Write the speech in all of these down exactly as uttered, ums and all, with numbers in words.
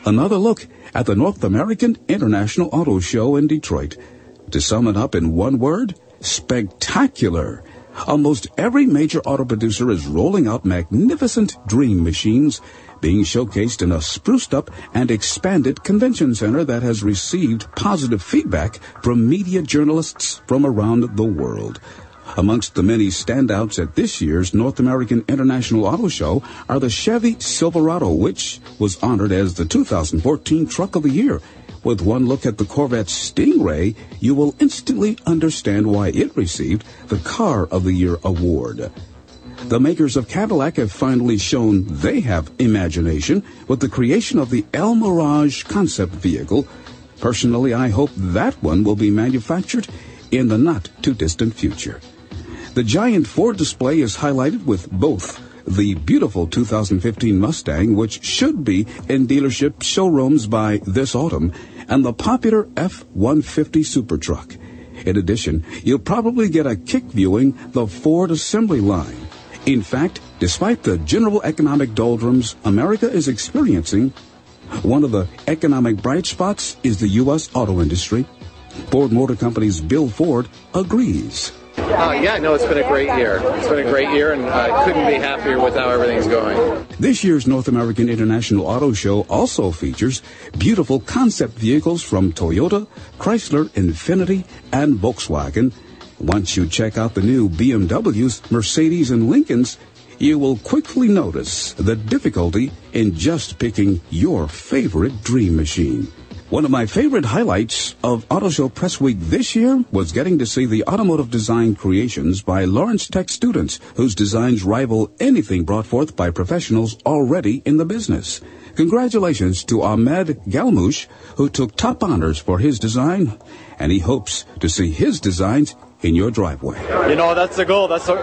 another look at the North American International Auto Show in Detroit. To sum it up in one word, spectacular. Almost every major auto producer is rolling out magnificent dream machines being showcased in a spruced-up and expanded convention center that has received positive feedback from media journalists from around the world. Amongst the many standouts at this year's North American International Auto Show are the Chevy Silverado, which was honored as the two thousand fourteen Truck of the Year. With one look at the Corvette Stingray, you will instantly understand why it received the Car of the Year award. The makers of Cadillac have finally shown they have imagination with the creation of the El Mirage concept vehicle. Personally, I hope that one will be manufactured in the not-too-distant future. The giant Ford display is highlighted with both the beautiful two thousand fifteen Mustang, which should be in dealership showrooms by this autumn, and the popular F one fifty Super Truck. In addition, you'll probably get a kick viewing the Ford assembly line. In fact, despite the general economic doldrums America is experiencing, one of the economic bright spots is the U S auto industry. Ford Motor Company's Bill Ford agrees. Uh, yeah, no, it's been a great year. It's been a great year, and I couldn't be happier with how everything's going. This year's North American International Auto Show also features beautiful concept vehicles from Toyota, Chrysler, Infiniti, and Volkswagen. Once you check out the new B M Ws, Mercedes, and Lincolns, you will quickly notice the difficulty in just picking your favorite dream machine. One of my favorite highlights of Auto Show Press Week this year was getting to see the automotive design creations by Lawrence Tech students whose designs rival anything brought forth by professionals already in the business. Congratulations to Ahmed Galmouche, who took top honors for his design, and he hopes to see his designs in your driveway. You know, that's the goal. That's a,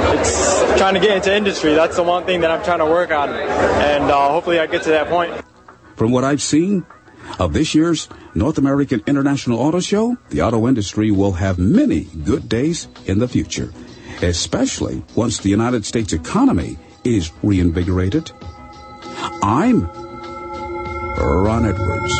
it's trying to get into industry. That's the one thing that I'm trying to work on, and uh, hopefully I get to that point. From what I've seen of this year's North American International Auto Show, the auto industry will have many good days in the future, especially once the United States economy is reinvigorated. I'm Ron Edwards.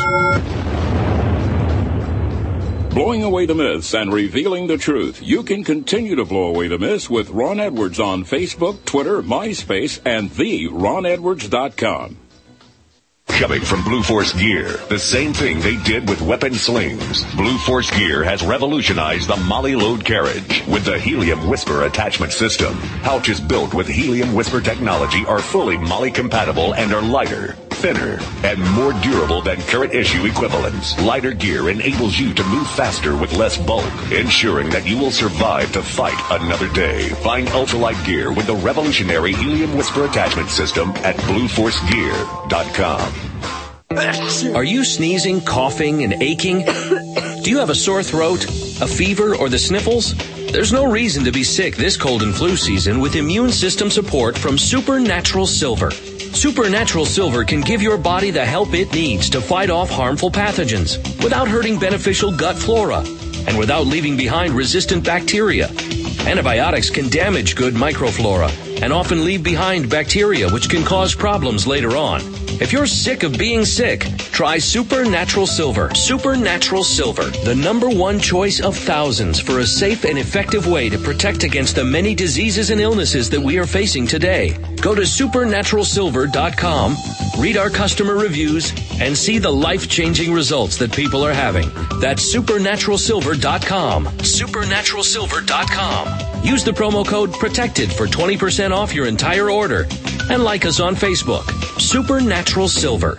Blowing away the myths and revealing the truth. You can continue to blow away the myths with Ron Edwards on Facebook, Twitter, MySpace, and the ron edwards dot com. Coming from Blue Force Gear, the same thing they did with weapon slings. Blue Force Gear has revolutionized the Molly load carriage with the Helium Whisper attachment system. Pouches built with Helium Whisper technology are fully Molly compatible and are lighter, thinner, and more durable than current issue equivalents. Lighter gear enables you to move faster with less bulk, ensuring that you will survive to fight another day. Find ultralight gear with the revolutionary Helium Whisper attachment system at blue force gear dot com. Are you sneezing, coughing, and aching? Do you have a sore throat, a fever, or the sniffles? There's no reason to be sick this cold and flu season with immune system support from Supernatural Silver. Supernatural Silver can give your body the help it needs to fight off harmful pathogens without hurting beneficial gut flora and without leaving behind resistant bacteria. Antibiotics can damage good microflora and often leave behind bacteria which can cause problems later on. If you're sick of being sick, try Supernatural Silver. Supernatural Silver, the number one choice of thousands for a safe and effective way to protect against the many diseases and illnesses that we are facing today. Go to supernatural silver dot com, read our customer reviews, and see the life-changing results that people are having. That's supernatural silver dot com. supernatural silver dot com. Use the promo code PROTECTED for twenty percent off your entire order. And like us on Facebook. Supernatural Silver.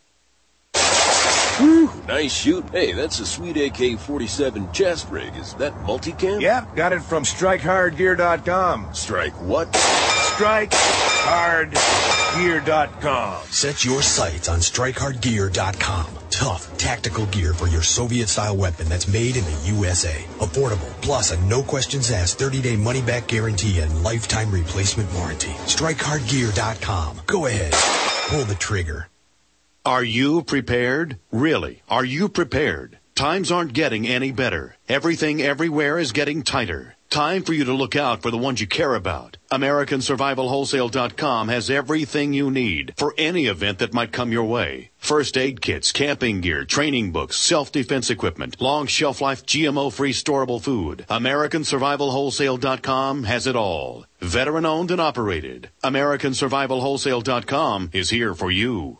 Whew, nice shoot. Hey, that's a sweet A K forty-seven chest rig. Is that multicam? Yeah, got it from strike hard gear dot com. Strike what? strike hard gear dot com. Set your sights on strike hard gear dot com. Tough, tactical gear for your Soviet-style weapon that's made in the U S A. Affordable, plus a no-questions-asked thirty-day money-back guarantee and lifetime replacement warranty. strike hard gear dot com. Go ahead. Pull the trigger. Are you prepared? Really, are you prepared? Times aren't getting any better. Everything everywhere is getting tighter. Time for you to look out for the ones you care about. American Survival Wholesale dot com has everything you need for any event that might come your way. First aid kits, camping gear, training books, self-defense equipment, long shelf life G M O-free storable food. American Survival Wholesale dot com has it all. Veteran owned and operated. American Survival Wholesale dot com is here for you.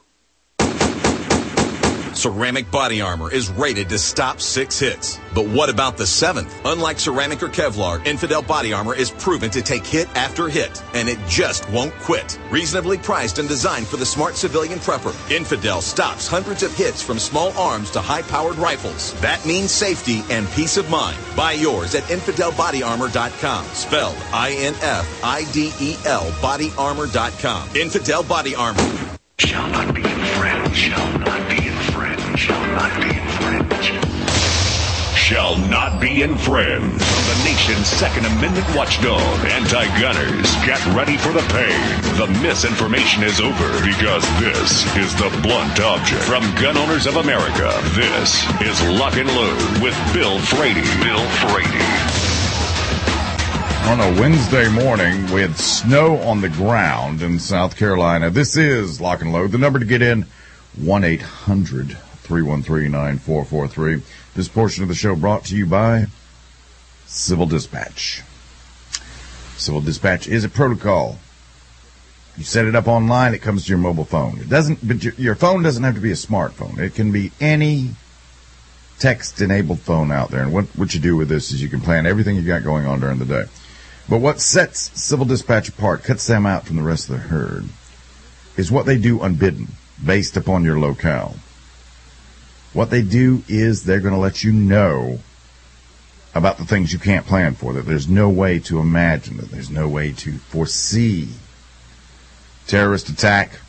Ceramic body armor is rated to stop six hits. But what about the seventh? Unlike ceramic or Kevlar, Infidel body armor is proven to take hit after hit, and it just won't quit. Reasonably priced and designed for the smart civilian prepper, Infidel stops hundreds of hits from small arms to high-powered rifles. That means safety and peace of mind. Buy yours at Infidel Body Armor dot com. Spelled I N F I D E L Body Armor dot com. Infidel Body Armor. Shall not be infringed. Shall not be infringed. Shall not be infringed. Shall not be infringed. From the nation's Second Amendment watchdog, anti-gunners, get ready for the pain. The misinformation is over because this is the blunt object. From Gun Owners of America, this is Lock and Load with Bill Frady. Bill Frady. On a Wednesday morning with snow on the ground in South Carolina, this is Lock and Load. The number to get in, one eight hundred three one three nine four four three. This portion of the show brought to you by Civil Dispatch. Civil Dispatch is a protocol. You set it up online, it comes to your mobile phone. It doesn't, but your, your phone doesn't have to be a smartphone. It can be any text-enabled phone out there. And what, what you do with this is you can plan everything you got going on during the day. But what sets Civil Dispatch apart, cuts them out from the rest of the herd, is what they do unbidden, based upon your locale. What they do is they're going to let you know about the things you can't plan for, that there's no way to imagine, that there's no way to foresee. Terrorist attack,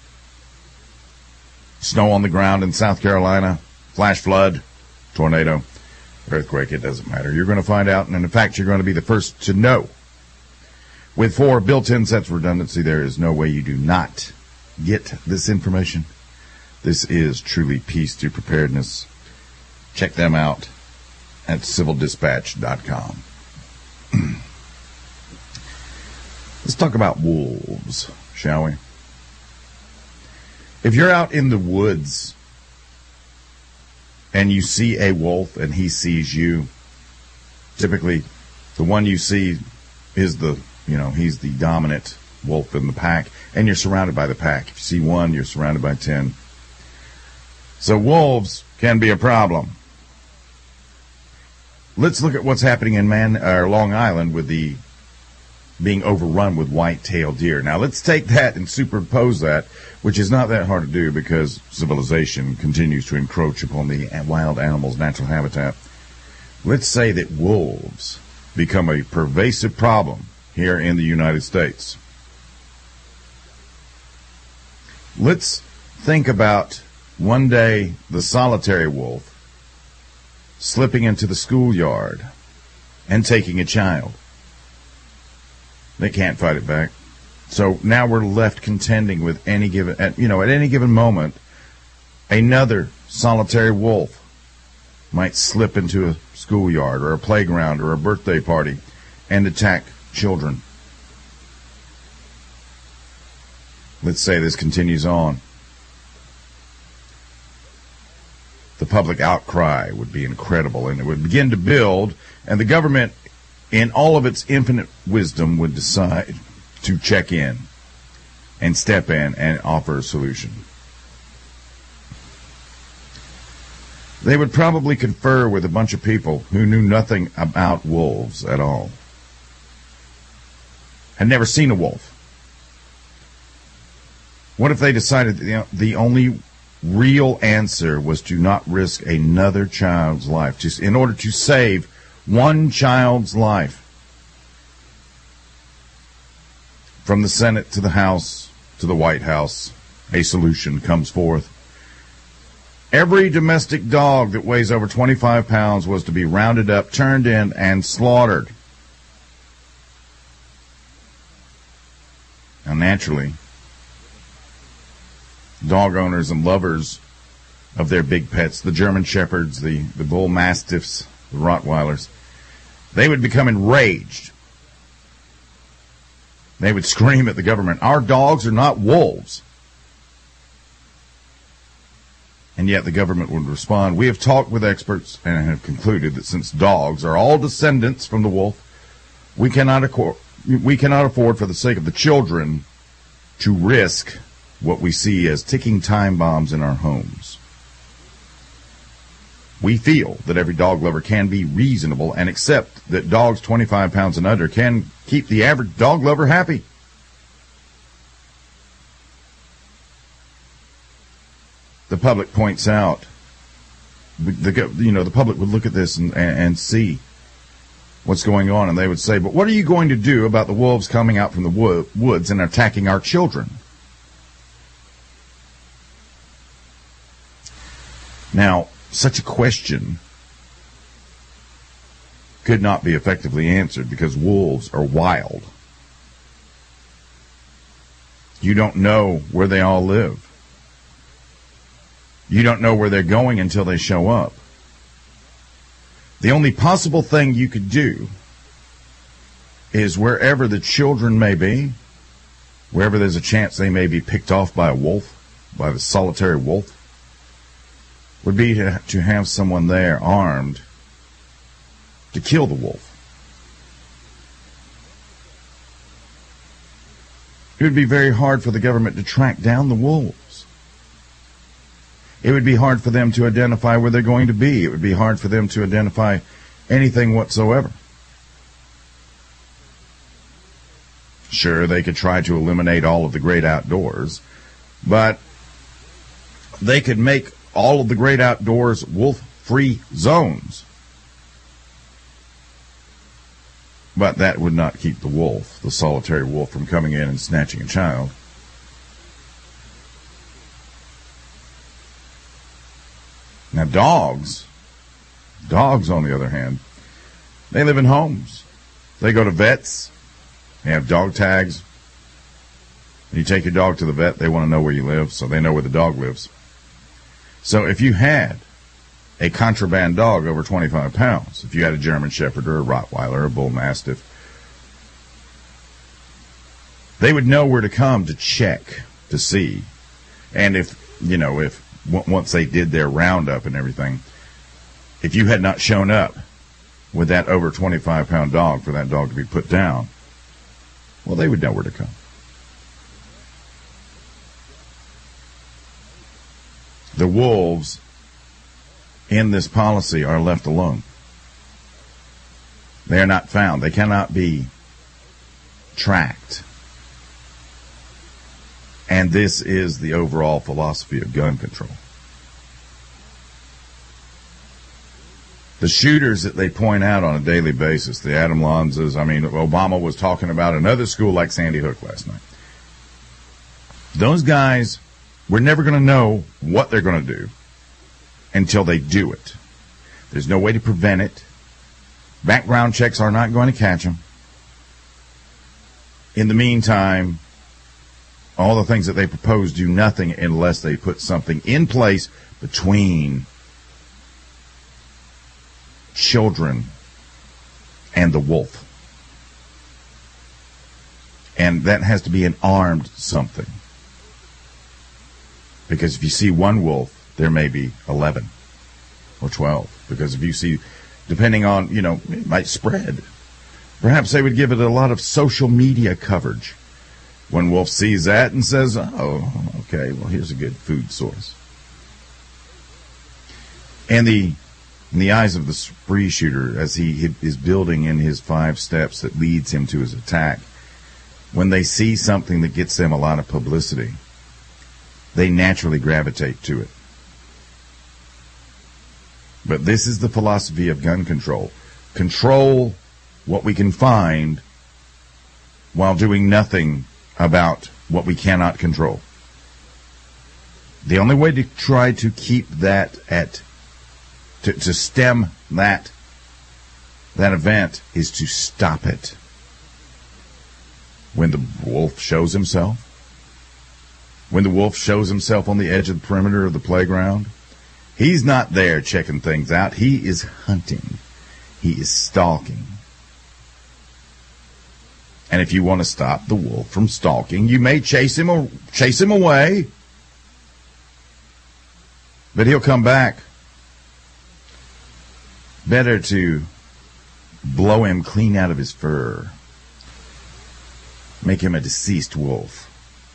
snow on the ground in South Carolina, flash flood, tornado, earthquake, it doesn't matter. You're going to find out, and in fact, you're going to be the first to know. With four built-in sets of redundancy, there is no way you do not get this information. This is truly peace through preparedness. Check them out at Civil Dispatch dot com. Let's talk about wolves, shall we? If you're out in the woods and you see a wolf and he sees you, typically the one you see is the, you know, he's the dominant wolf in the pack, and you're surrounded by the pack. If you see one, you're surrounded by ten. So wolves can be a problem. Let's look at what's happening in Man, or Long Island with the being overrun with white-tailed deer. Now, let's take that and superimpose that, which is not that hard to do because civilization continues to encroach upon the wild animals' natural habitat. Let's say that wolves become a pervasive problem here in the United States. Let's think about one day the solitary wolf slipping into the schoolyard and taking a child. They can't fight it back. So now we're left contending with any given, at, you know, at any given moment, another solitary wolf might slip into a schoolyard or a playground or a birthday party and attack children. Let's say this continues on. The public outcry would be incredible, and it would begin to build, and the government, in all of its infinite wisdom, would decide to check in and step in and offer a solution. They would probably confer with a bunch of people who knew nothing about wolves at all, had never seen a wolf. What if they decided that, you know, the only real answer was to not risk another child's life, just in order to save one child's life? From the Senate to the House to the White House, a solution comes forth. Every domestic dog that weighs over twenty-five pounds was to be rounded up, turned in, and slaughtered. Now, naturally, dog owners and lovers of their big pets, the German Shepherds, the, the Bull Mastiffs, the Rottweilers, They would become enraged. They would scream at the government, "Our dogs are not wolves." And yet the government would respond, "We have talked with experts and have concluded that since dogs are all descendants from the wolf, we cannot, accord, we cannot afford, for the sake of the children, to risk what we see as ticking time bombs in our homes. We feel that every dog lover can be reasonable and accept that dogs twenty-five pounds and under can keep the average dog lover happy." The public points out, the, you know, the public would look at this and, and see what's going on, and they would say, "But what are you going to do about the wolves coming out from the wo- woods and attacking our children?" Now, such a question could not be effectively answered because wolves are wild. You don't know where they all live. You don't know where they're going until they show up. The only possible thing you could do is wherever the children may be, wherever there's a chance they may be picked off by a wolf, by the solitary wolf, would be to, to have someone there armed to kill the wolf. It would be very hard for the government to track down the wolves. It would be hard for them to identify where they're going to be. It would be hard for them to identify anything whatsoever. Sure, they could try to eliminate all of the great outdoors, but they could make all of the great outdoors wolf-free zones. But that would not keep the wolf, the solitary wolf, from coming in and snatching a child. Now, dogs, dogs, on the other hand, they live in homes. They go to vets. They have dog tags. When you take your dog to the vet, they want to know where you live, so they know where the dog lives. So if you had a contraband dog over twenty-five pounds, if you had a German Shepherd or a Rottweiler or a Bull Mastiff, they would know where to come to check, to see. And if, you know, if once they did their roundup and everything, if you had not shown up with that over twenty-five pound dog for that dog to be put down, well, they would know where to come. The wolves in this policy are left alone. They are not found. They cannot be tracked. And this is the overall philosophy of gun control. The shooters that they point out on a daily basis, the Adam Lanzas, I mean, Obama was talking about another school like Sandy Hook last night. Those guys, we're never going to know what they're going to do until they do it. There's no way to prevent it. Background checks are not going to catch them. In the meantime, all the things that they propose do nothing unless they put something in place between children and the wolf. And that has to be an armed something. Because if you see one wolf, there may be eleven or twelve. Because if you see, depending on, you know, it might spread. Perhaps they would give it a lot of social media coverage. One wolf sees that and says, "Oh, okay, well, here's a good food source." And the, in the eyes of the spree shooter, as he is building in his five steps that leads him to his attack, when they see something that gets them a lot of publicity, they naturally gravitate to it. But this is the philosophy of gun control. Control what we can find while doing nothing about what we cannot control. The only way to try to keep that at, to, to stem that, that event is to stop it. When the wolf shows himself, when the wolf shows himself on the edge of the perimeter of the playground, he's not there checking things out. He is hunting. He is stalking. And if you want to stop the wolf from stalking, you may chase him, chase him away, but he'll come back. Better to blow him clean out of his fur. Make him a deceased wolf.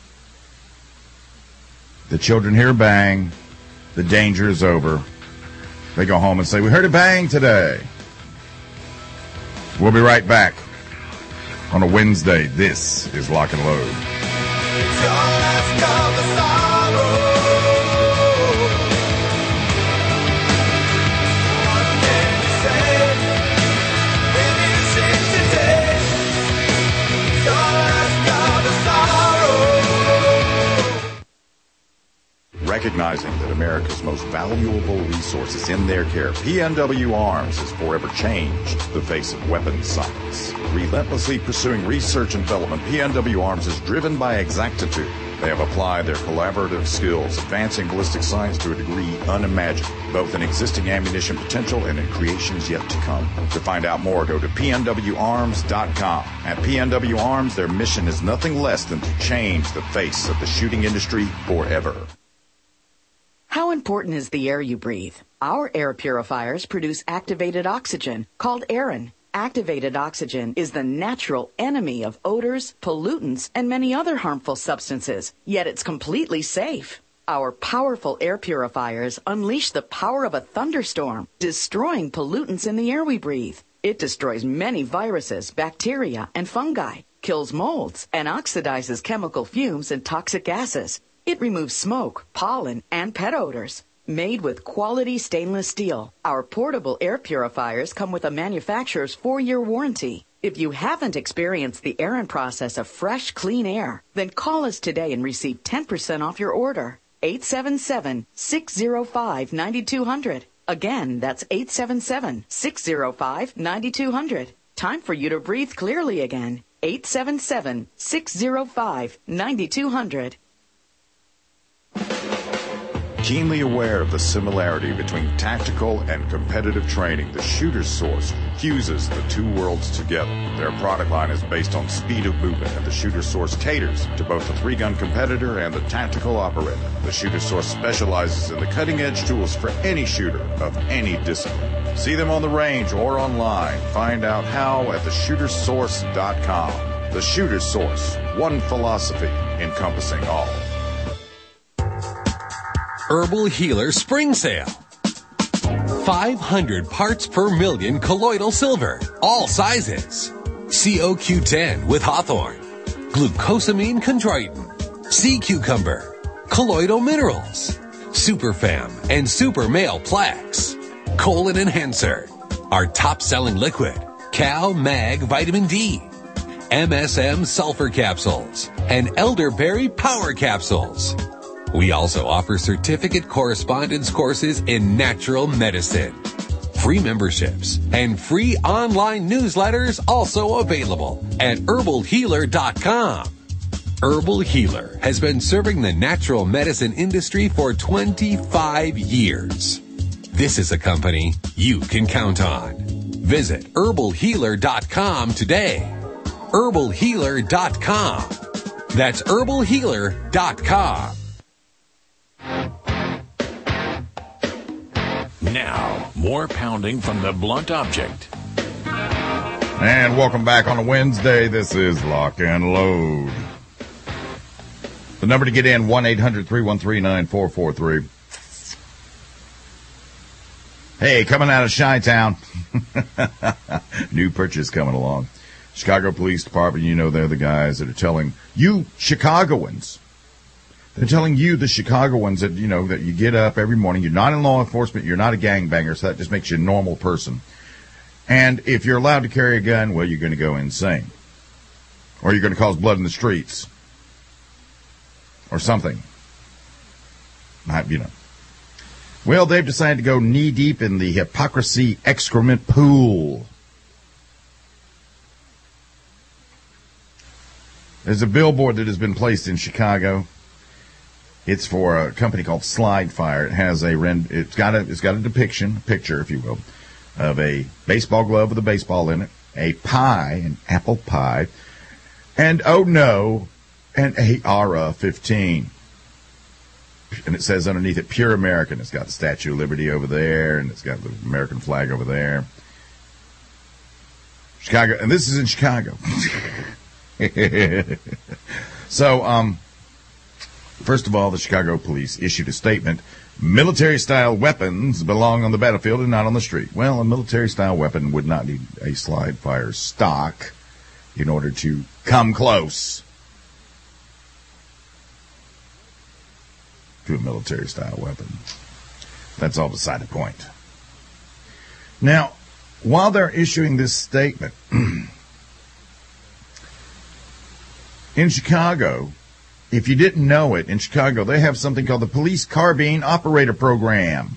The children hear a bang. The danger is over. They go home and say, we heard a bang today. We'll be right back on a Wednesday. This is Lock and Load. Recognizing that America's most valuable resource is in their care, P N W Arms has forever changed the face of weapons science. Relentlessly pursuing research and development, P N W Arms is driven by exactitude. They have applied their collaborative skills, advancing ballistic science to a degree unimagined, both in existing ammunition potential and in creations yet to come. To find out more, go to P N W arms dot com. At P N W Arms, their mission is nothing less than to change the face of the shooting industry forever. How important is the air you breathe? Our air purifiers produce activated oxygen, called Aerin. Activated oxygen is the natural enemy of odors, pollutants, and many other harmful substances, yet it's completely safe. Our powerful air purifiers unleash the power of a thunderstorm, destroying pollutants in the air we breathe. It destroys many viruses, bacteria, and fungi, kills molds, and oxidizes chemical fumes and toxic gases. It removes smoke, pollen, and pet odors. Made with quality stainless steel, our portable air purifiers come with a manufacturer's four-year warranty. If you haven't experienced the Aerin process of fresh, clean air, then call us today and receive ten percent off your order. eight seven seven, six zero five, nine two zero zero. Again, that's eight seven seven, six zero five, nine two zero zero. Time for you to breathe clearly again. eight seven seven, six zero five, nine two zero zero. Keenly aware of the similarity between tactical and competitive training, the Shooter's Source fuses the two worlds together. Their product line is based on speed of movement, and the Shooter's Source caters to both the three-gun competitor and the tactical operator. The Shooter's Source specializes in the cutting-edge tools for any shooter of any discipline. See them on the range or online. Find out how at the shooters source dot com. The Shooter's Source, one philosophy encompassing all. Herbal Healer Spring Sale. five hundred parts per million colloidal silver, all sizes. C O Q ten with hawthorn, glucosamine chondroitin, sea cucumber, colloidal minerals, Superfam and Super Male Plex, colon enhancer, our top-selling liquid, Cal Mag Vitamin D, M S M sulfur capsules, and elderberry power capsules. We also offer certificate correspondence courses in natural medicine. Free memberships and free online newsletters also available at herbal healer dot com. Herbal Healer has been serving the natural medicine industry for twenty-five years. This is a company you can count on. Visit herbal healer dot com today. herbal healer dot com. That's herbal healer dot com. Now, more pounding from the blunt object. And welcome back on a Wednesday. This is Lock and Load. The number to get in, one eight hundred, three one three, nine four four three. Hey, coming out of Chi-Town. New purchase coming along. Chicago Police Department, you know they're the guys that are telling you Chicagoans. They're telling you, the Chicagoans, that, you know, that you get up every morning. You're not in law enforcement. You're not a gangbanger, so that just makes you a normal person. And if you're allowed to carry a gun, well, you're going to go insane. Or you're going to cause blood in the streets. Or something. Not, you know. Well, they've decided to go knee-deep in the hypocrisy excrement pool. There's a billboard that has been placed in Chicago. It's for a company called Slide Fire. It has a rend, it's got a it's got a depiction, a picture, if you will, of a baseball glove with a baseball in it, a pie, an apple pie, And oh no, an A R fifteen. And it says underneath it, Pure American. It's got the Statue of Liberty over there, and it's got the American flag over there. Chicago, and this is in Chicago. So, um, first of all, the Chicago police issued a statement. Military-style weapons belong on the battlefield and not on the street. Well, a military-style weapon would not need a slide-fire stock in order to come close to a military-style weapon. That's all beside the point. Now, while they're issuing this statement, in Chicago, if you didn't know it, in Chicago, they have something called the Police Carbine Operator Program,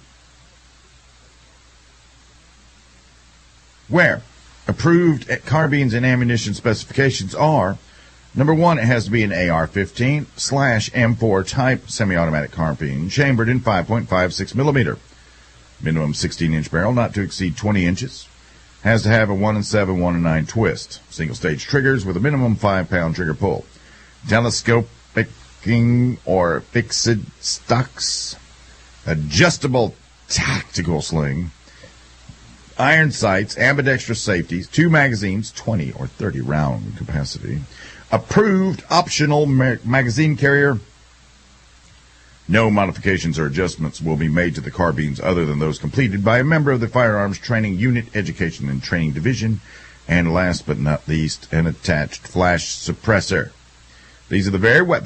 where approved carbines and ammunition specifications are, number one, it has to be an A R fifteen slash M four type semi-automatic carbine, chambered in five point five six millimeter. Minimum sixteen inch barrel, not to exceed twenty inches. Has to have a one and seven, one and nine twist. Single stage triggers with a minimum five pound trigger pull. Telescoping or fixed stocks. Adjustable tactical sling. Iron sights, ambidextrous safeties, two magazines, twenty or thirty round capacity. Approved optional ma- magazine carrier. No modifications or adjustments will be made to the carbines other than those completed by a member of the Firearms Training Unit Education and Training Division. And last but not least, an attached flash suppressor. These are the very wet.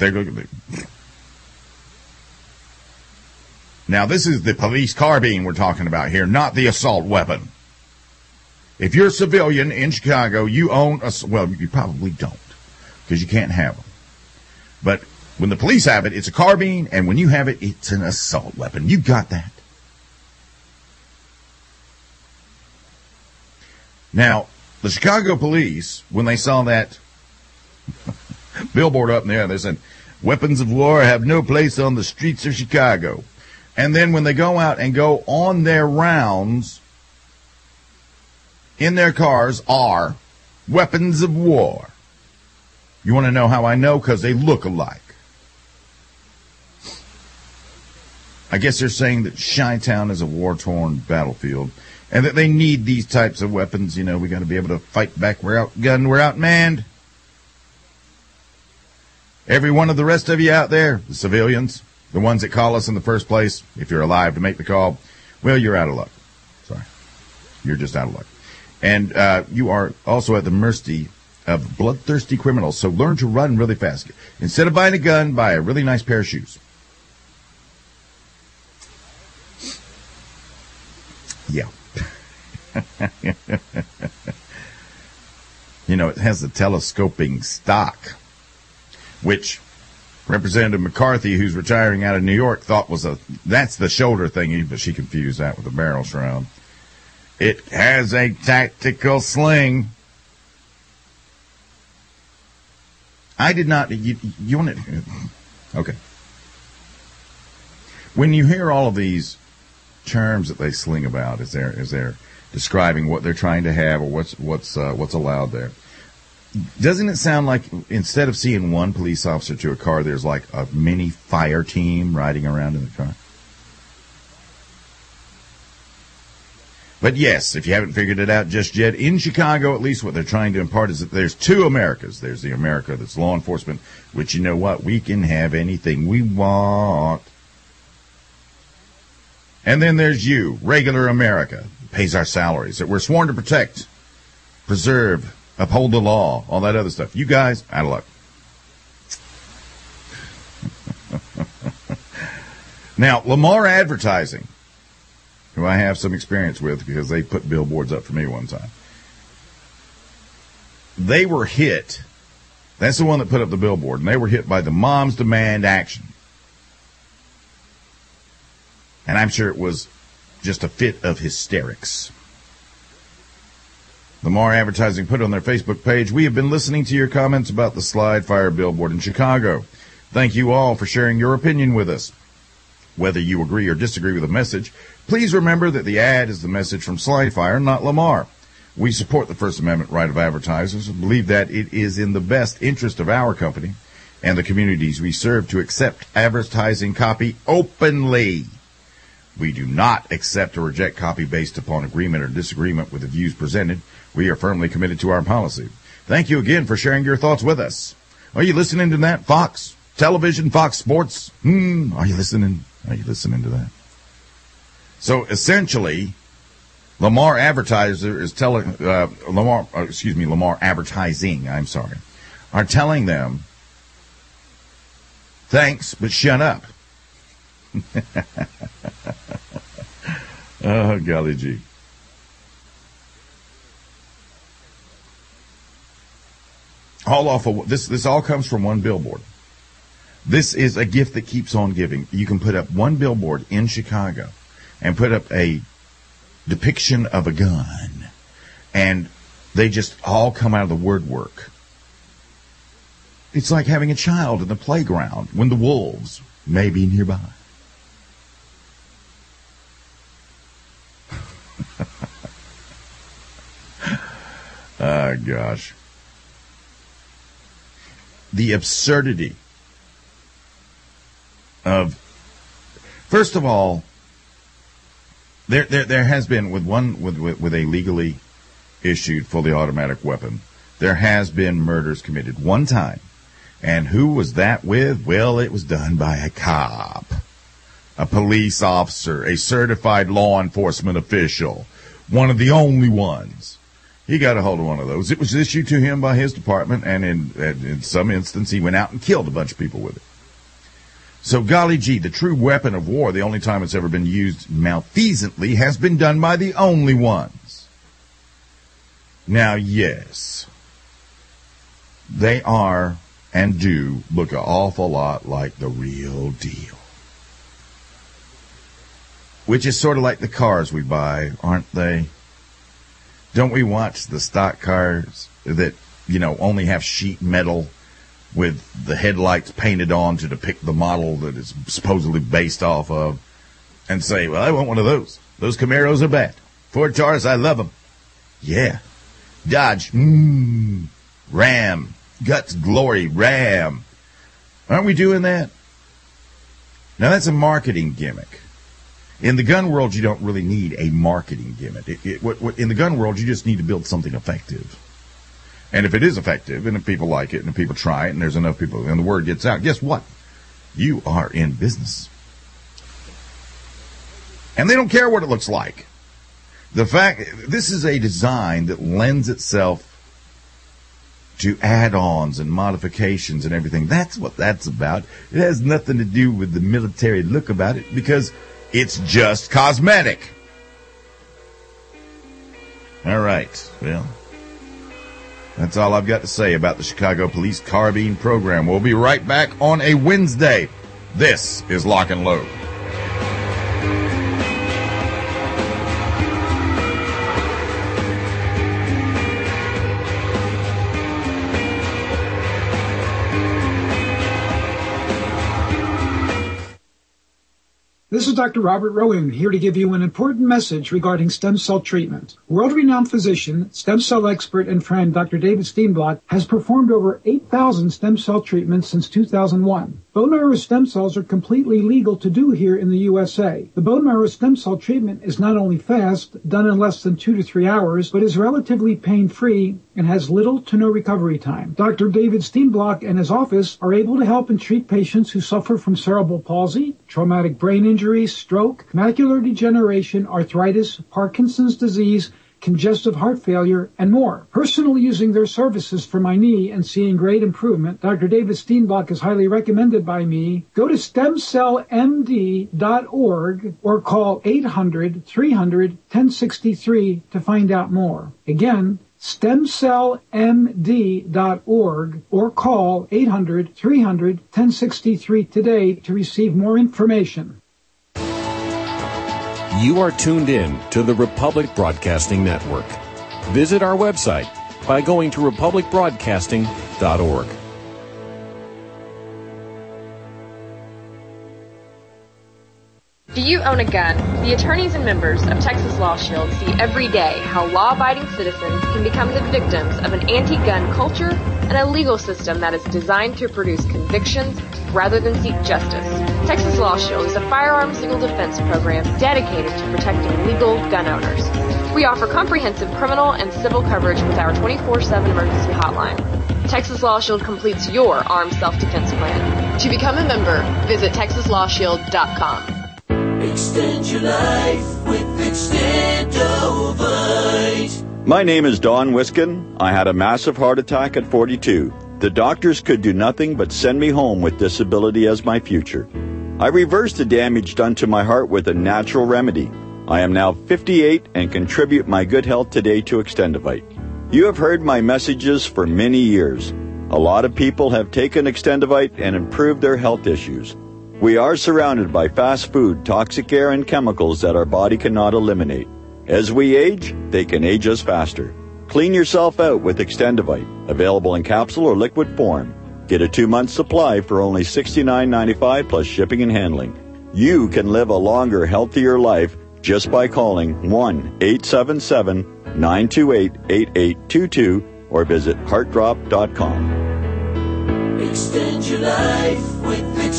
Now, this is the police carbine we're talking about here, not the assault weapon. If you're a civilian in Chicago, you own a, well, you probably don't, because you can't have them. But when the police have it, it's a carbine, and when you have it, it's an assault weapon. You got that. Now, the Chicago police, when they saw that billboard up in there, they said, weapons of war have no place on the streets of Chicago. And then when they go out and go on their rounds, in their cars are weapons of war. You want to know how I know? Because they look alike. I guess they're saying that Chi-Town is a war-torn battlefield and that they need these types of weapons. You know, we got to be able to fight back. We're outgunned. We're outmanned. Every one of the rest of you out there, the civilians, the ones that call us in the first place, if you're alive to make the call, well, you're out of luck. Sorry. You're just out of luck. And uh, you are also at the mercy of bloodthirsty criminals, so learn to run really fast. Instead of buying a gun, buy a really nice pair of shoes. Yeah. You know, it has the telescoping stock, which Representative McCarthy, who's retiring out of New York, thought was a, that's the shoulder thingy, but she confused that with a barrel shroud. It has a tactical sling. I did not, you, you want to, okay. When you hear all of these terms that they sling about as they're, as they're describing what they're trying to have or what's, what's, uh, what's allowed there, doesn't it sound like instead of seeing one police officer to a car, there's like a mini fire team riding around in the car? But yes, if you haven't figured it out just yet, in Chicago, at least what they're trying to impart is that there's two Americas. There's the America that's law enforcement, which, you know what, we can have anything we want. And then there's you, regular America, pays our salaries, that we're sworn to protect, preserve, uphold the law, all that other stuff. You guys, out of luck. Now, Lamar Advertising, who I have some experience with because they put billboards up for me one time. They were hit. That's the one that put up the billboard, and they were hit by the Moms Demand Action. And I'm sure it was just a fit of hysterics. Lamar Advertising put on their Facebook page, we have been listening to your comments about the Slide Fire billboard in Chicago. Thank you all for sharing your opinion with us. Whether you agree or disagree with the message, please remember that the ad is the message from Slide Fire, not Lamar. We support the First Amendment right of advertisers and believe that it is in the best interest of our company and the communities we serve to accept advertising copy openly. We do not accept or reject copy based upon agreement or disagreement with the views presented. We are firmly committed to our policy. Thank you again for sharing your thoughts with us. Are you listening to that? Fox Television, Fox Sports? Hmm, are you listening? Are you listening to that? So essentially, Lamar Advertiser is telling, uh, Lamar, uh, excuse me, Lamar Advertising, I'm sorry, are telling them, thanks, but shut up. Oh, golly gee. All off of this. This all comes from one billboard. This is a gift that keeps on giving. You can put up one billboard in Chicago and put up a depiction of a gun, and they just all come out of the woodwork. It's like having a child in the playground when the wolves may be nearby. Oh, gosh. The absurdity of, first of all, there there, there has been, with one with, with, with a legally issued fully automatic weapon, there has been murders committed one time. And who was that with? Well, it was done by a cop, a police officer, a certified law enforcement official, one of the only ones. He got a hold of one of those. It was issued to him by his department, and in, in some instance, he went out and killed a bunch of people with it. So, golly gee, the true weapon of war, the only time it's ever been used malfeasantly, has been done by the only ones. Now, yes, they are and do look an awful lot like the real deal. Which is sort of like the cars we buy, aren't they? Don't we watch the stock cars that, you know, only have sheet metal with the headlights painted on to depict the model that it's supposedly based off of, and say, well, I want one of those. Those Camaros are bad. Ford Taurus, I love them. Yeah. Dodge, mmm. Ram, guts, glory, Ram. Aren't we doing that? Now, that's a marketing gimmick. In the gun world, you don't really need a marketing gimmick. It, it, what, what, in the gun world, you just need to build something effective. And if it is effective, and if people like it, and if people try it, and there's enough people, and the word gets out, guess what? You are in business. And they don't care what it looks like. The fact, this is a design that lends itself to add-ons and modifications and everything. That's what that's about. It has nothing to do with the military look about it, because it's just cosmetic. All right. Well, that's all I've got to say about the Chicago Police Carbine program. We'll be right back on a Wednesday. This is Lock and Load. This is Doctor Robert Rowan, here to give you an important message regarding stem cell treatment. World-renowned physician, stem cell expert, and friend Doctor David Steenblock has performed over eight thousand stem cell treatments since two thousand one. Bone marrow stem cells are completely legal to do here in the U S A. The bone marrow stem cell treatment is not only fast, done in less than two to three hours, but is relatively pain-free and has little to no recovery time. Doctor David Steenblock and his office are able to help and treat patients who suffer from cerebral palsy, traumatic brain injury, stroke, macular degeneration, arthritis, Parkinson's disease, congestive heart failure, and more. Personally using their services for my knee and seeing great improvement, Doctor David Steenblock is highly recommended by me. Go to stem cell m d dot org or call eight hundred, three hundred, ten sixty-three to find out more. Again, stem cell m d dot org or call eight hundred, three hundred, ten sixty-three today to receive more information. You are tuned in to the Republic Broadcasting Network. Visit our website by going to republic broadcasting dot org. Do you own a gun? The attorneys and members of Texas Law Shield see every day how law-abiding citizens can become the victims of an anti-gun culture and a legal system that is designed to produce convictions rather than seek justice. Texas Law Shield is a firearms legal defense program dedicated to protecting legal gun owners. We offer comprehensive criminal and civil coverage with our twenty-four seven emergency hotline. Texas Law Shield completes your armed self-defense plan. To become a member, visit texas law shield dot com. Extend your life with Extendovite. My name is Don Wiskin. I had a massive heart attack at forty-two. The doctors could do nothing but send me home with disability as my future. I reversed the damage done to my heart with a natural remedy. I am now fifty-eight and contribute my good health today to Extendovite. You have heard my messages for many years. A lot of people have taken Extendovite and improved their health issues. We are surrounded by fast food, toxic air, and chemicals that our body cannot eliminate. As we age, they can age us faster. Clean yourself out with Extendovite, available in capsule or liquid form. Get a two-month supply for only sixty-nine ninety-five plus shipping and handling. You can live a longer, healthier life just by calling one eight seven seven, nine two eight, eight eight two two or visit heart drop dot com. Extend your life with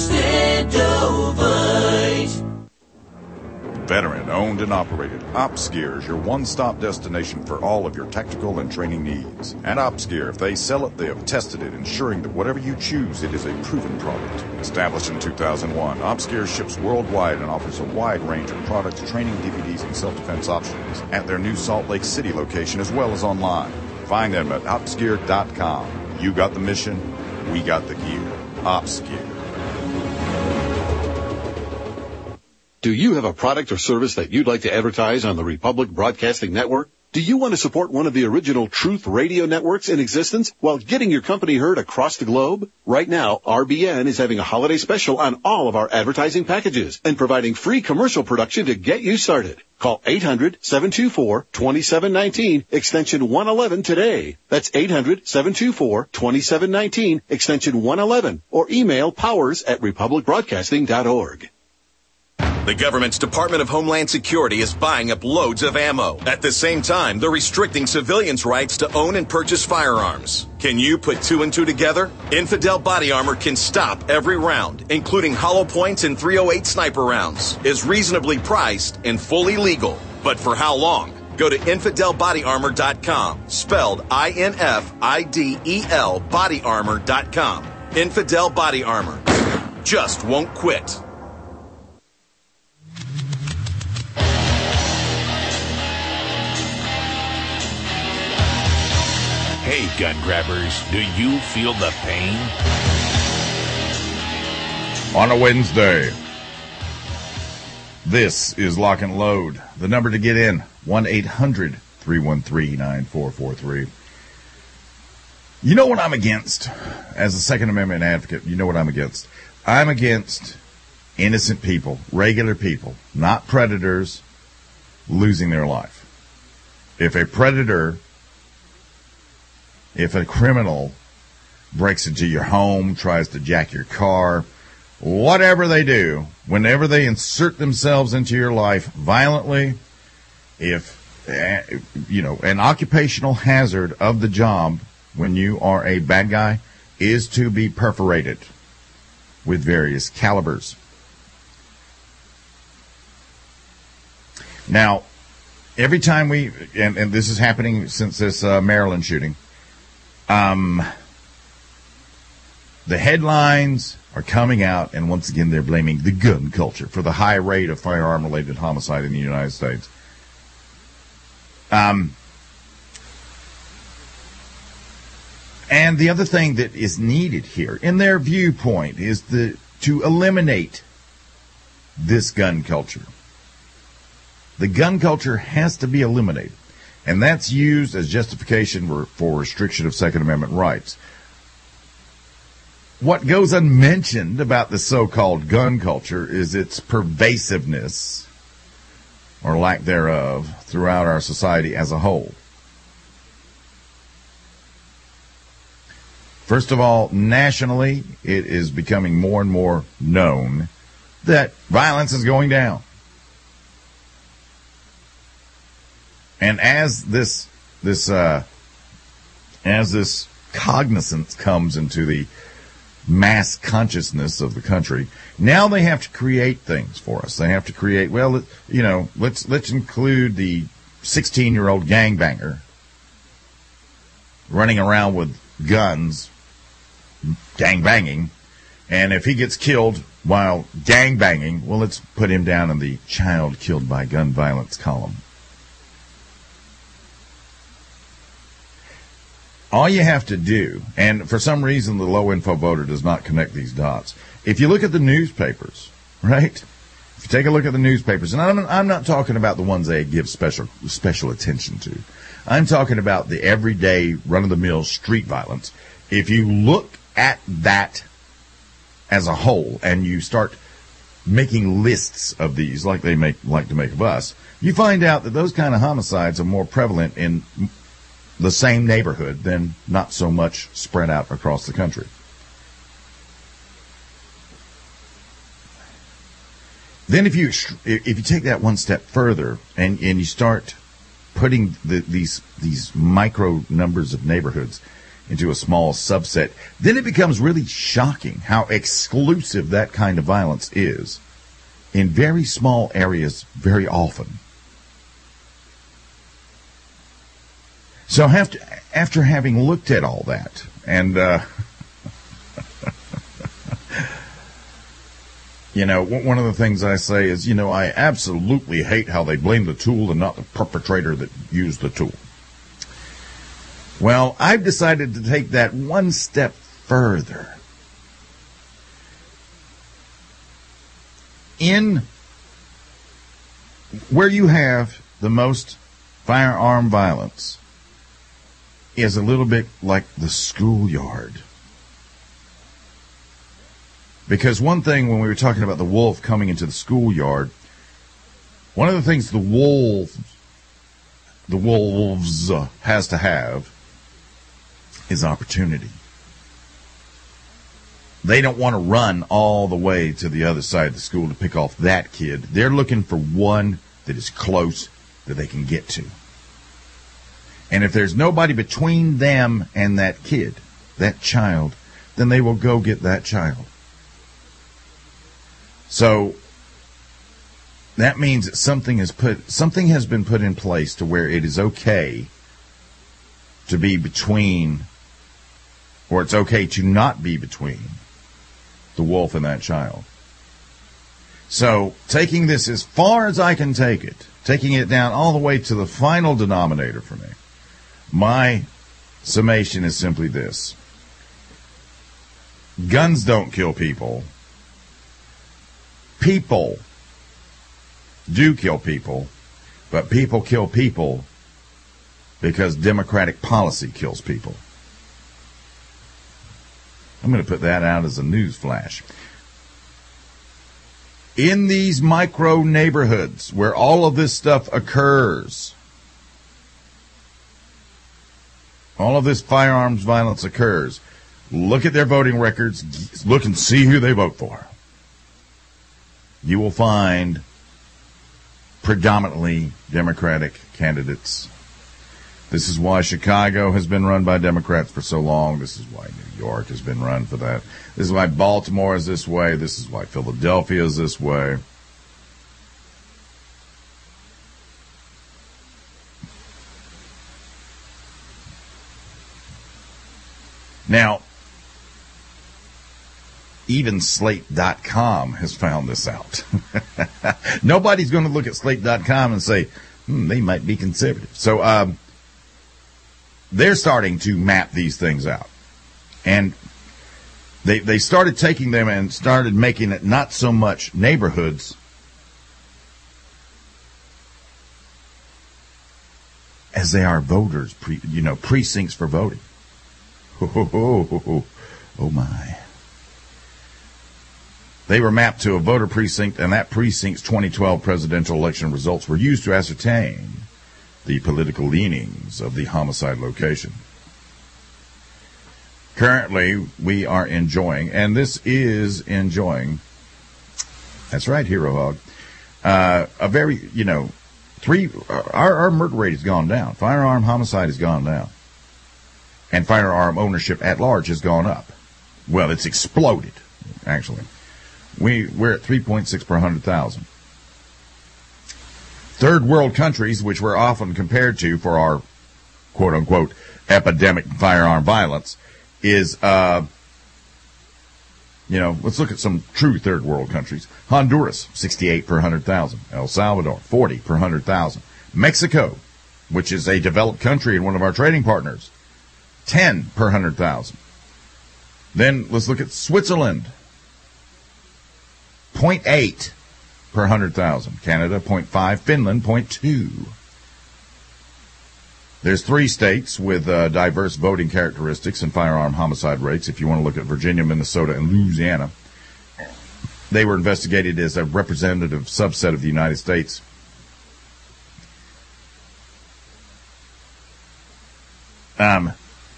Extendovite. Veteran owned and operated, OpsGear is your one-stop destination for all of your tactical and training needs. At OpsGear, if they sell it, they have tested it, ensuring that whatever you choose, it is a proven product. Established in two thousand one, OpsGear ships worldwide and offers a wide range of products, training D V Ds, and self-defense options at their new Salt Lake City location as well as online. Find them at ops gear dot com. You got the mission, we got the gear. OpsGear. Do you have a product or service that you'd like to advertise on the Republic Broadcasting Network? Do you want to support one of the original Truth Radio networks in existence while getting your company heard across the globe? Right now, R B N is having a holiday special on all of our advertising packages and providing free commercial production to get you started. Call eight hundred, seven two four, two seven one nine, extension one eleven today. That's eight hundred, seven two four, two seven one nine, extension one eleven, or email powers at republic broadcasting dot org. The government's Department of Homeland Security is buying up loads of ammo. At the same time, they're restricting civilians' rights to own and purchase firearms. Can you put two and two together? Infidel Body Armor can stop every round, including hollow points and three oh eight sniper rounds, is reasonably priced and fully legal. But for how long? Go to infidel body armor dot com, spelled I N F I D E L body armor dot com. Infidel Body Armor. Just won't quit. Hey, gun grabbers, do you feel the pain? On a Wednesday, this is Lock and Load. The number to get in, one eight hundred, three one three, nine four four three. You know what I'm against? As a Second Amendment advocate, you know what I'm against? I'm against innocent people, regular people, not predators, losing their life. If a predator... If a criminal breaks into your home, tries to jack your car, whatever they do, whenever they insert themselves into your life violently, if, you know, an occupational hazard of the job when you are a bad guy is to be perforated with various calibers. Now, every time we, and, and this is happening since this uh, Maryland shooting, Um, the headlines are coming out, and once again, they're blaming the gun culture for the high rate of firearm-related homicide in the United States. Um, and the other thing that is needed here, in their viewpoint, is the to eliminate this gun culture. The gun culture has to be eliminated. And that's used as justification for, for restriction of Second Amendment rights. What goes unmentioned about the so-called gun culture is its pervasiveness, or lack thereof, throughout our society as a whole. First of all, nationally, it is becoming more and more known that violence is going down. And as this, this, uh, as this cognizance comes into the mass consciousness of the country, now they have to create things for us. They have to create, well, you know, let's, let's include the sixteen-year-old gangbanger running around with guns, gangbanging, and if he gets killed while gangbanging, well, let's put him down in the child killed by gun violence column. All you have to do, and for some reason the low-info voter does not connect these dots. If you look at the newspapers, right? If you take a look at the newspapers, and I'm, I'm not talking about the ones they give special special attention to. I'm talking about the everyday, run-of-the-mill street violence. If you look at that as a whole, and you start making lists of these, like they make like to make of us, you find out that those kind of homicides are more prevalent in the same neighborhood than not so much spread out across the country. Then if you if you take that one step further and, and you start putting the, these these micro numbers of neighborhoods into a small subset, then it becomes really shocking how exclusive that kind of violence is in very small areas very often. So after, after having looked at all that, and, uh, you know, one of the things I say is, you know, I absolutely hate how they blame the tool and not the perpetrator that used the tool. Well, I've decided to take that one step further. In where you have the most firearm violence is a little bit like the schoolyard. Because one thing, when we were talking about the wolf coming into the schoolyard, one of the things the wolf, the wolves uh, has to have is opportunity. They don't want to run all the way to the other side of the school to pick off that kid. They're looking for one that is close that they can get to. And if there's nobody between them and that kid, that child, then they will go get that child. So that means that something is put, something has been put in place to where it is okay to be between, or it's okay to not be between the wolf and that child. So taking this as far as I can take it, taking it down all the way to the final denominator for me, my summation is simply this. Guns don't kill people. People do kill people, but people kill people because democratic policy kills people. I'm going to put that out as a news flash. In these micro neighborhoods where all of this stuff occurs, all of this firearms violence occurs, look at their voting records, look and see who they vote for. You will find predominantly Democratic candidates. This is why Chicago has been run by Democrats for so long. This is why New York has been run for that. This is why Baltimore is this way. This is why Philadelphia is this way. Now, even Slate dot com has found this out. Nobody's going to look at Slate dot com and say, hmm, they might be conservative. So um, they're starting to map these things out. And they they started taking them and started making it not so much neighborhoods as they are voters, pre, you know, precincts for voting. Oh, oh, oh, oh, oh my. They were mapped to a voter precinct, and that precinct's twenty twelve presidential election results were used to ascertain the political leanings of the homicide location. Currently, we are enjoying, and this is enjoying, That's right, Hero Hog. Uh, a very, you know, three, our, our murder rate has gone down. Firearm homicide has gone down. And firearm ownership at large has gone up. Well, it's exploded, actually. We, we're at three point six per one hundred thousand. Third world countries, which we're often compared to for our quote-unquote epidemic firearm violence, is, uh, you know, let's look at some true third world countries. Honduras, sixty-eight per one hundred thousand. El Salvador, forty per one hundred thousand. Mexico, which is a developed country and one of our trading partners, ten per one hundred thousand. Then let's look at Switzerland, zero point eight per one hundred thousand. Canada, zero point five. Finland, zero point two. There's three states with uh, diverse voting characteristics and firearm homicide rates. If you want to look at Virginia, Minnesota, and Louisiana, they were investigated as a representative subset of the United States. Um,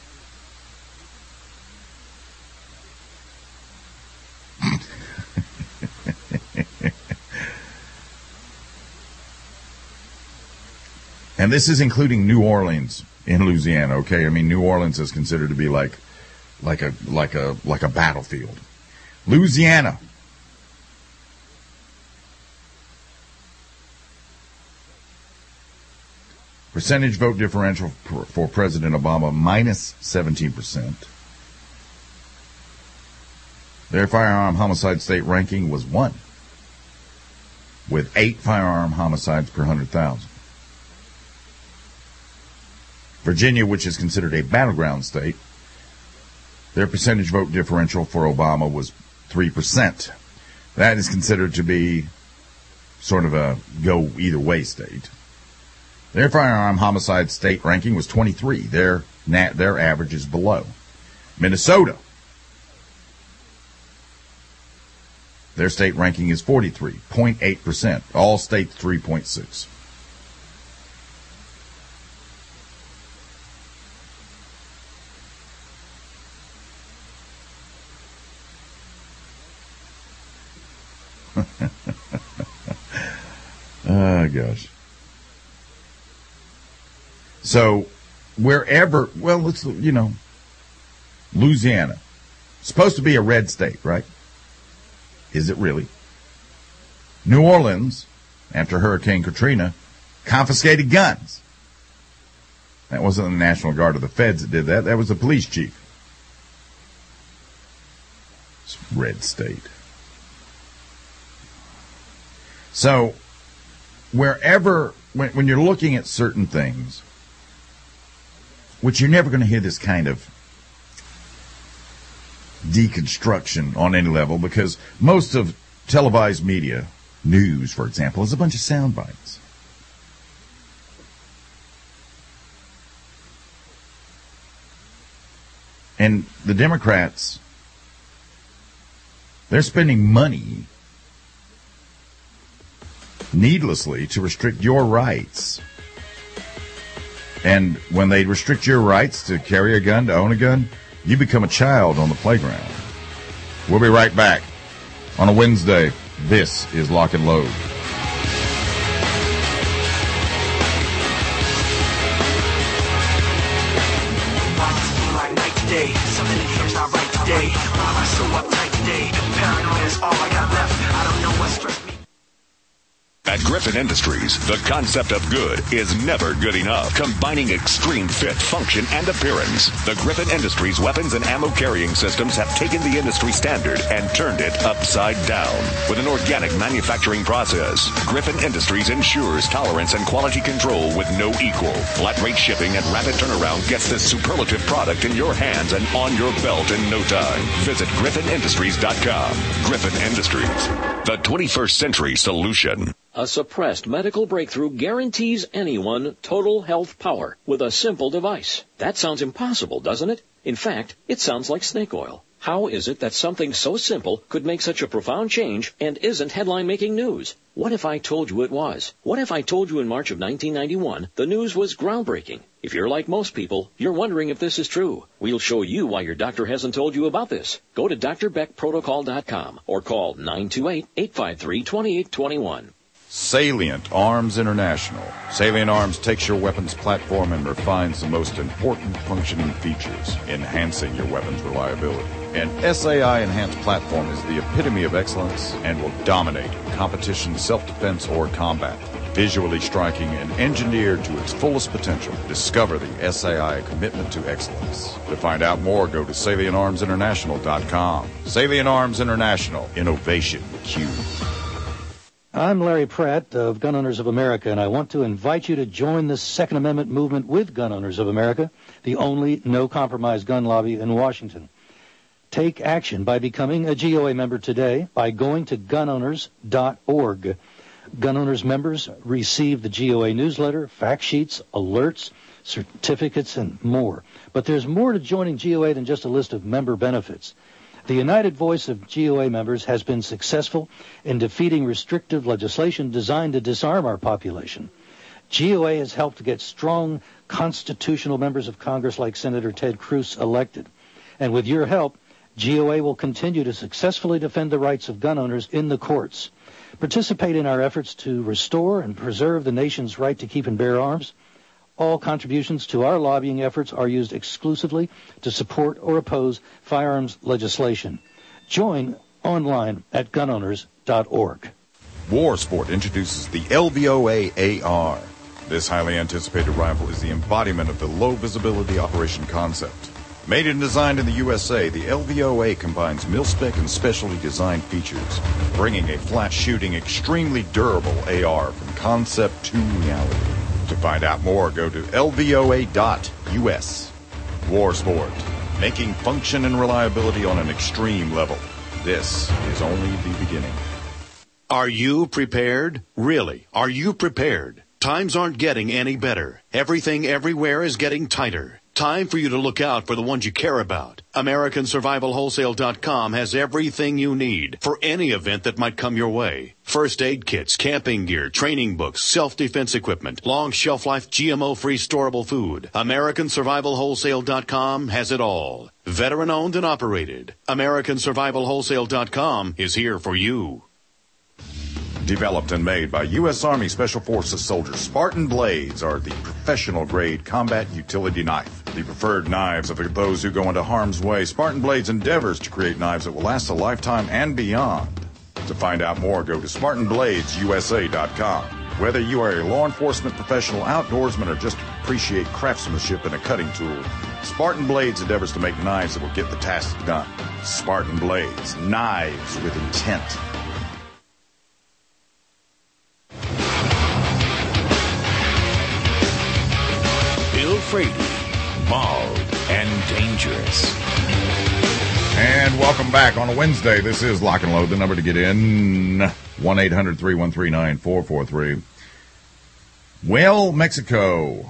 And this is including New Orleans in Louisiana, okay? I mean, New Orleans is considered to be like, like a, like a, like a battlefield. Louisiana. Percentage vote differential for President Obama, minus seventeen percent. Their firearm homicide state ranking was one, with eight firearm homicides per one hundred thousand. Virginia, which is considered a battleground state, their percentage vote differential for Obama was three percent. That is considered to be sort of a go-either-way state. Their firearm homicide state ranking was twenty-three. Their, their average is below. Minnesota, their state ranking is forty-three, zero point eight percent. All states, three point six. Oh, gosh. So, wherever, well, let's, you know, Louisiana, supposed to be a red state, right? Is it really? New Orleans, after Hurricane Katrina, confiscated guns. That wasn't the National Guard or the feds that did that. That was the police chief. It's red state. So, wherever, when, when you're looking at certain things, which you're never going to hear this kind of deconstruction on any level, because most of televised media, news, for example, is a bunch of sound bites. And the Democrats, they're spending money needlessly to restrict your rights. And when they restrict your rights to carry a gun, to own a gun, you become a child on the playground. We'll be right back on a Wednesday. This is Lock and Load. At Griffin Industries, the concept of good is never good enough. Combining extreme fit, function, and appearance, the Griffin Industries weapons and ammo carrying systems have taken the industry standard and turned it upside down. With an organic manufacturing process, Griffin Industries ensures tolerance and quality control with no equal. Flat rate shipping and rapid turnaround gets this superlative product in your hands and on your belt in no time. Visit Griffin Industries dot com. Griffin Industries, the twenty-first century solution. A suppressed medical breakthrough guarantees anyone total health power with a simple device. That sounds impossible, doesn't it? In fact, it sounds like snake oil. How is it that something so simple could make such a profound change and isn't headline-making news? What if I told you it was? What if I told you in March of nineteen ninety-one the news was groundbreaking? If you're like most people, you're wondering if this is true. We'll show you why your doctor hasn't told you about this. Go to D R Beck Protocol dot com or call nine two eight, eight five three, two eight two one. Salient Arms International. Salient Arms takes your weapons platform and refines the most important functioning features, enhancing your weapon's reliability. An S A I enhanced platform is the epitome of excellence and will dominate competition, self-defense, or combat. Visually striking and engineered to its fullest potential, discover the S A I commitment to excellence. To find out more, go to Salient Arms International dot com. Salient Arms International. Innovation Q. I'm Larry Pratt of Gun Owners of America, and I want to invite you to join the Second Amendment movement with Gun Owners of America, the only no-compromise gun lobby in Washington. Take action by becoming a G O A member today by going to gun owners dot org. Gun Owners members receive the G O A newsletter, fact sheets, alerts, certificates, and more. But there's more to joining G O A than just a list of member benefits. The united voice of G O A members has been successful in defeating restrictive legislation designed to disarm our population. G O A has helped to get strong constitutional members of Congress like Senator Ted Cruz elected. And with your help, G O A will continue to successfully defend the rights of gun owners in the courts. Participate in our efforts to restore and preserve the nation's right to keep and bear arms. All contributions to our lobbying efforts are used exclusively to support or oppose firearms legislation. Join online at gun owners dot org. Warsport introduces the L V O A A R. This highly anticipated rifle is the embodiment of the low-visibility operation concept. Made and designed in the U S A, the L V O A combines mil-spec and specially designed features, bringing a flat-shooting, extremely durable A R from concept to reality. To find out more, go to L V O A dot U S. Warsport, making function and reliability on an extreme level. This is only the beginning. Are you prepared? Really, are you prepared? Times aren't getting any better. Everything everywhere is getting tighter. Time for you to look out for the ones you care about. American Survival Wholesale dot com has everything you need for any event that might come your way. First aid kits, camping gear, training books, self-defense equipment, long shelf life G M O-free storable food. American Survival Wholesale dot com has it all. Veteran owned and operated. American Survival Wholesale dot com is here for you. Developed and made by U S Army Special Forces soldiers, Spartan Blades are the professional-grade combat utility knife. The preferred knives of those who go into harm's way, Spartan Blades endeavors to create knives that will last a lifetime and beyond. To find out more, go to Spartan Blades U S A dot com. Whether you are a law enforcement professional, outdoorsman, or just appreciate craftsmanship in a cutting tool, Spartan Blades endeavors to make knives that will get the task done. Spartan Blades, knives with intent. Bill Frady, Bald and Dangerous. And welcome back on a Wednesday. This is Lock and Load. The number to get in, one eight hundred, three one three, nine four four three. Well, Mexico.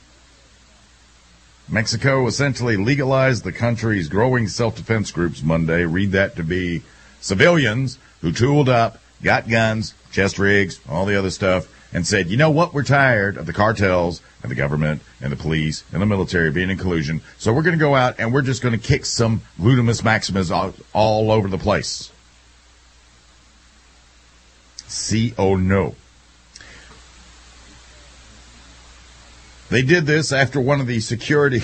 Mexico essentially legalized the country's growing self-defense groups Monday. Read that to be civilians who tooled up, got guns, chest rigs, all the other stuff, and said, you know what, we're tired of the cartels and the government and the police and the military being in collusion, so we're going to go out and we're just going to kick some Lutimus Maximus all, all over the place. See, oh no. They did this after one of the security,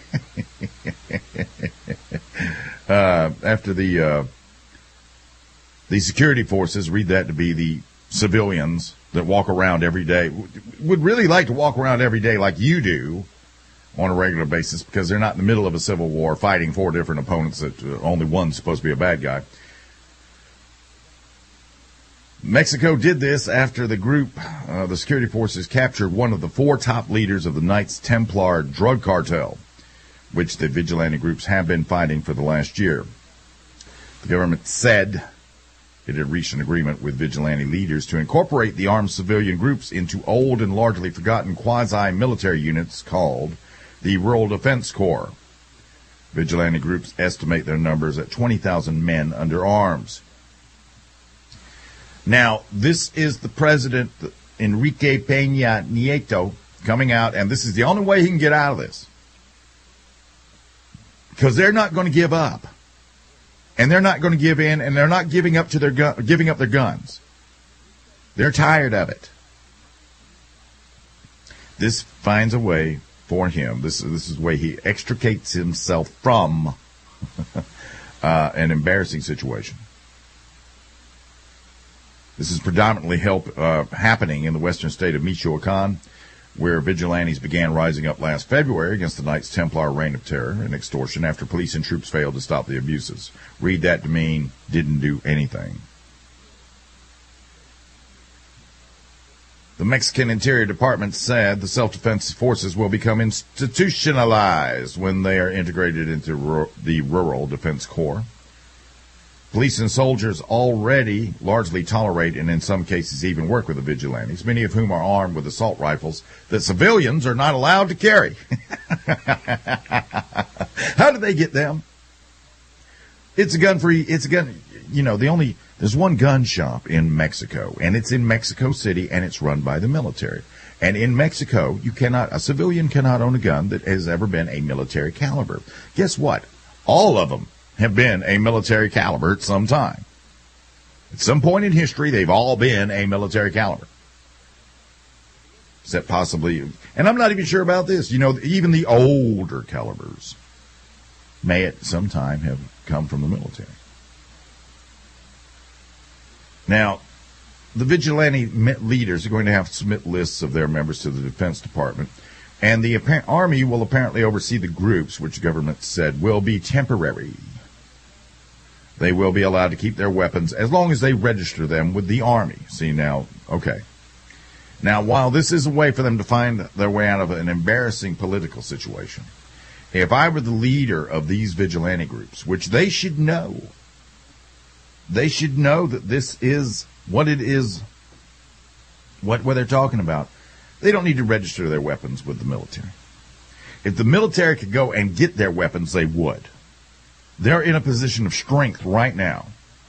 uh, after the, uh, the security forces, read that to be the civilians that walk around every day, would really like to walk around every day like you do on a regular basis, because they're not in the middle of a civil war fighting four different opponents that uh, only one's supposed to be a bad guy. Mexico did this after the group, uh, the security forces, captured one of the four top leaders of the Knights Templar drug cartel, which the vigilante groups have been fighting for the last year. The government said it had reached an agreement with vigilante leaders to incorporate the armed civilian groups into old and largely forgotten quasi-military units called the Rural Defense Corps. Vigilante groups estimate their numbers at twenty thousand men under arms. Now, this is the president, Enrique Peña Nieto, coming out, and this is the only way he can get out of this. Because they're not going to give up. And they're not going to give in, and they're not giving up to their gu- giving up their guns. They're tired of it. This finds a way for him. This, this is the way he extricates himself from uh, an embarrassing situation. This is predominantly help, uh, happening in the western state of Michoacan, where vigilantes began rising up last February against the Knights Templar reign of terror and extortion after police and troops failed to stop the abuses. Read that to mean didn't do anything. The Mexican Interior Department said the self-defense forces will become institutionalized when they are integrated into ru- the Rural Defense Corps. Police and soldiers already largely tolerate and in some cases even work with the vigilantes, many of whom are armed with assault rifles that civilians are not allowed to carry. How do they get them? It's a gun-free, it's a gun, you know, the only, there's one gun shop in Mexico, and it's in Mexico City, and it's run by the military. And in Mexico, you cannot, a civilian cannot own a gun that has ever been a military caliber. Guess what? All of them have been a military caliber at some time. At some point in history, they've all been a military caliber. Except possibly, and I'm not even sure about this, you know, even the older calibers may at some time have come from the military. Now, the vigilante leaders are going to have to submit lists of their members to the Defense Department, and the Army will apparently oversee the groups, which government said will be temporary. They will be allowed to keep their weapons as long as they register them with the Army. See, now, okay. Now, while this is a way for them to find their way out of an embarrassing political situation, if I were the leader of these vigilante groups, which they should know, they should know that this is what it is, what, what they're talking about. They don't need to register their weapons with the military. If the military could go and get their weapons, they would. They're in a position of strength right now.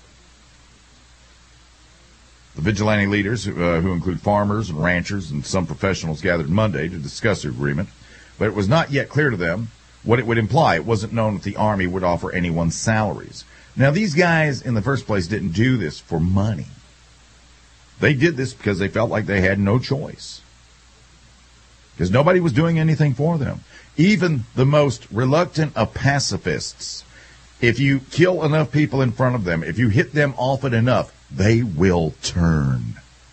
The vigilante leaders, uh, who include farmers and ranchers and some professionals, gathered Monday to discuss the agreement, but it was not yet clear to them what it would imply. It wasn't known if the Army would offer anyone salaries. Now, these guys, in the first place, didn't do this for money. They did this because they felt like they had no choice. Because nobody was doing anything for them. Even the most reluctant of pacifists, if you kill enough people in front of them, if you hit them often enough, they will turn.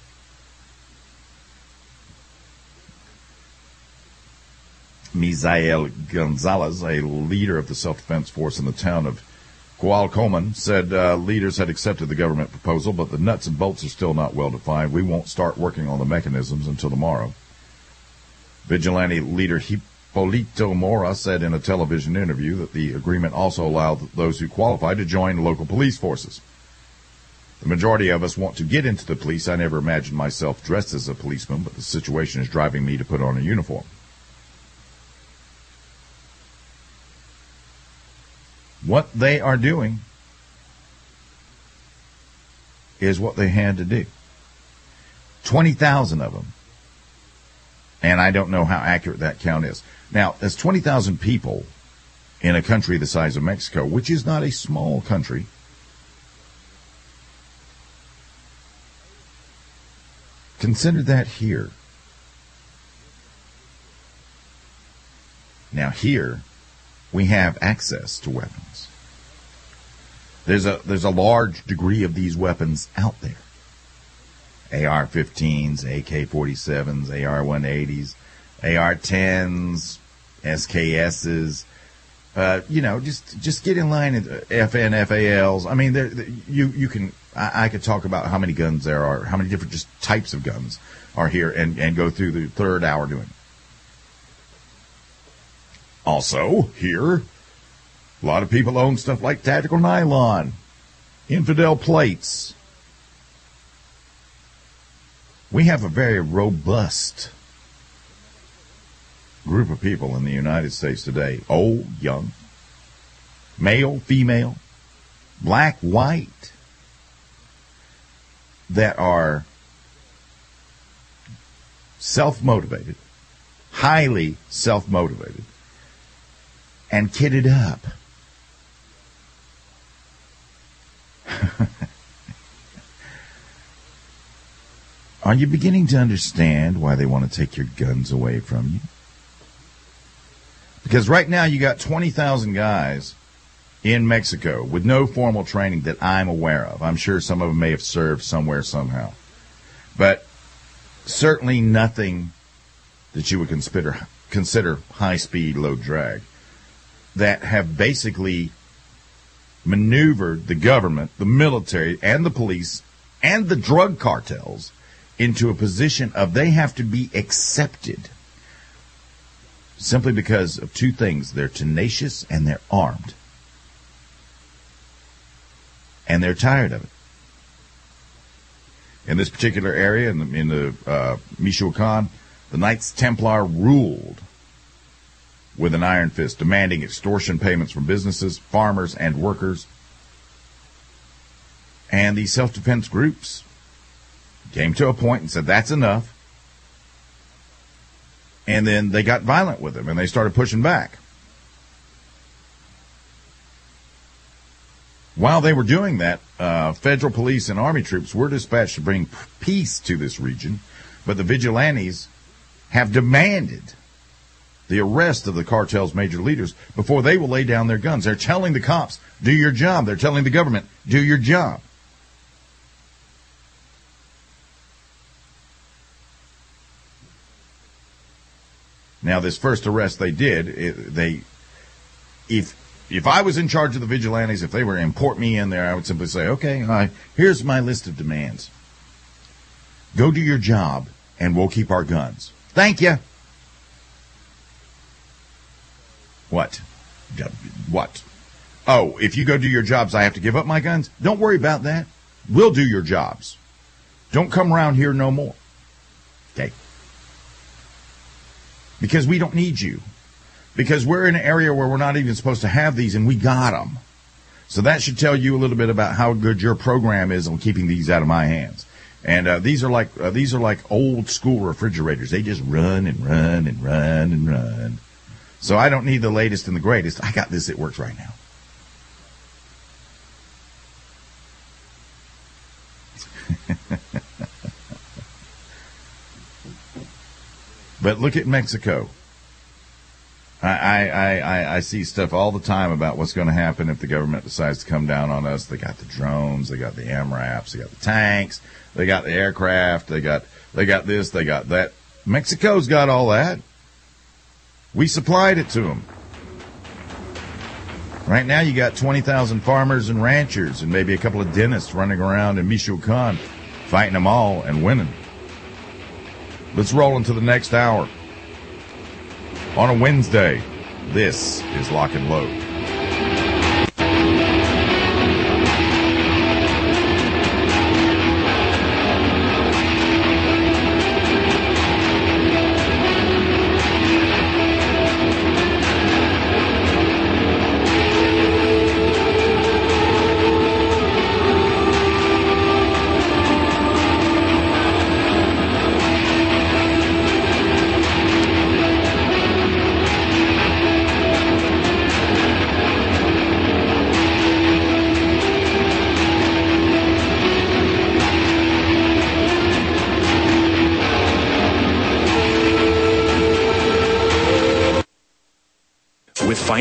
Misael Gonzalez, a leader of the self-defense force in the town of Cualcoman, said uh, leaders had accepted the government proposal, but the nuts and bolts are still not well defined. We won't start working on the mechanisms until tomorrow. Vigilante leader Hipólito Mora said in a television interview that the agreement also allowed those who qualify to join local police forces. The majority of us want to get into the police. I never imagined myself dressed as a policeman, but the situation is driving me to put on a uniform. What they are doing is what they had to do. twenty thousand of them. And I don't know how accurate that count is. Now, that's twenty thousand people in a country the size of Mexico, which is not a small country. Consider that here. Now, here we have access to weapons. There's a there's a large degree of these weapons out there. A R fifteens, A K forty-sevens, A R one eighties, A R tens, S K S's. Uh, you know, just just get in line at F N F A Ls. I mean, there you you can. I, I could talk about how many guns there are, how many different just types of guns are here, and and go through the third hour doing it. Also, here, a lot of people own stuff like tactical nylon, infidel plates. We have a very robust group of people in the United States today, old, young, male, female, black, white, that are self-motivated, highly self-motivated, and kitted up. Are you beginning to understand why they want to take your guns away from you? Because right now you got twenty thousand guys in Mexico with no formal training that I'm aware of. I'm sure some of them may have served somewhere somehow. But certainly nothing that you would consider, consider high-speed, low-drag, that have basically maneuvered the government, the military, and the police, and the drug cartels into a position of they have to be accepted simply because of two things. They're tenacious and they're armed. And they're tired of it. In this particular area, in the, in the uh, Michoacan, the Knights Templar ruled with an iron fist, demanding extortion payments from businesses, farmers, and workers. And these self-defense groups came to a point and said, that's enough. And then they got violent with them, and they started pushing back. While they were doing that, uh, federal police and army troops were dispatched to bring peace to this region, but the vigilantes have demanded the arrest of the cartel's major leaders before they will lay down their guns. They're telling the cops, do your job. They're telling the government, do your job. Now, this first arrest they did, it, they, if if I was in charge of the vigilantes, if they were to import me in there, I would simply say, okay, uh, here's my list of demands. Go do your job, and we'll keep our guns. Thank you. What? What? Oh, if you go do your jobs, I have to give up my guns? Don't worry about that. We'll do your jobs. Don't come around here no more. Okay. Because we don't need you. Because we're in an area where we're not even supposed to have these, and we got them. So that should tell you a little bit about how good your program is on keeping these out of my hands. And uh, these are like uh, these are like old school refrigerators. They just run and run and run and run. So I don't need the latest and the greatest. I got this. It works right now. But look at Mexico. I, I, I, I see stuff all the time about what's going to happen if the government decides to come down on us. They got the drones, they got the AMRAPs, they got the tanks, they got the aircraft, they got they got this, they got that. Mexico's got all that. We supplied it to them. Right now you got twenty thousand farmers and ranchers and maybe a couple of dentists running around in Michoacan fighting them all and winning. Let's roll into the next hour. On a Wednesday, this is Lock and Load.